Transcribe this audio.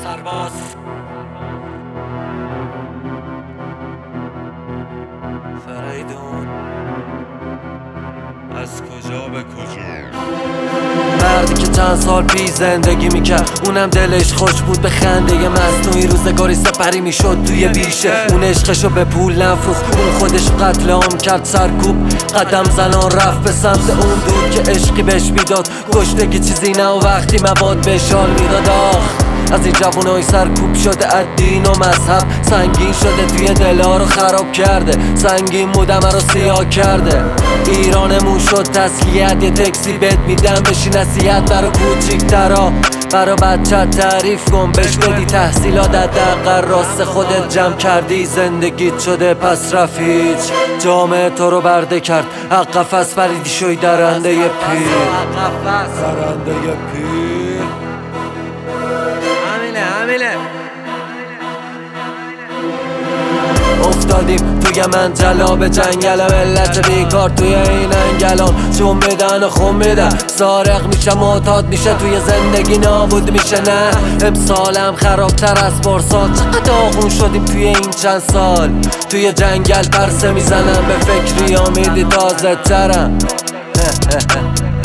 سرباز فریدون از کجا به کجا؟ مردی که چند سال پیش زندگی میکرد، اونم دلش خوش بود به خنده مصنوعی، روزگاری سپری میشد توی بیشه. اون عشقشو به پول نفروخت، اون خودش قتل عام کرد سرکوب. قدم زنان رفت به سمت اون دود که عشقی بهش میداد، گشتگی چیزی نه و وقتی مواد به شال میداد. از این جوانای سرکوب شده از دین و مذهب، سنگین شده توی دلها رو خراب کرده، سنگین بودم رو سیاه کرده. ایرانمون شد تسلیت، یه تکسی بهت میدم بشی نصیحت برا کوچیکترا، برا بچه تعریف کن بهش بدی تحصیلات حداقل راست خودت جمع کردی، زندگیت شده پس رفیج جامعه تو رو برده کرد، حق قفص پریدی شوی درنده پیر، درنده پیر. افتادیم توی منجلا به جنگل، ملت بیکار توی این انگلان چون میدن و خون میدن، سارق میشه معتاد میشه توی زندگی نابود میشه. نه امسالم خرابتر از پارسال، چقدر آخون شدیم توی این چند سال. توی جنگل پرسه میزنم به فکری امیدی تازه ترم